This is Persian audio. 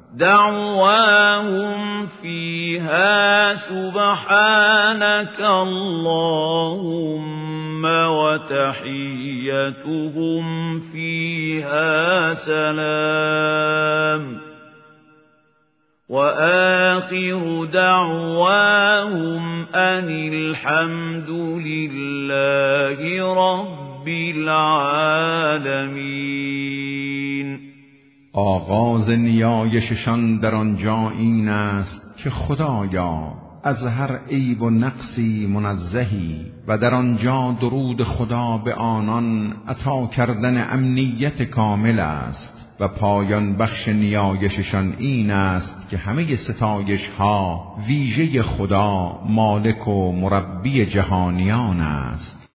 دعواهم فيها سبحانك اللهم وتحيتهم فيها سلام وآخر دعواهم أن الحمد لله رب العالمین. آغاز نیایششان در آنجا این است که خدایا از هر عیب و نقصی منزهی و در آنجا درود خدا به آنان عطا کردن امنیت کامل است و پایان بخش نیایششان این است که همه ستایش ها ویژه خدا مالک و مربی جهانیان است.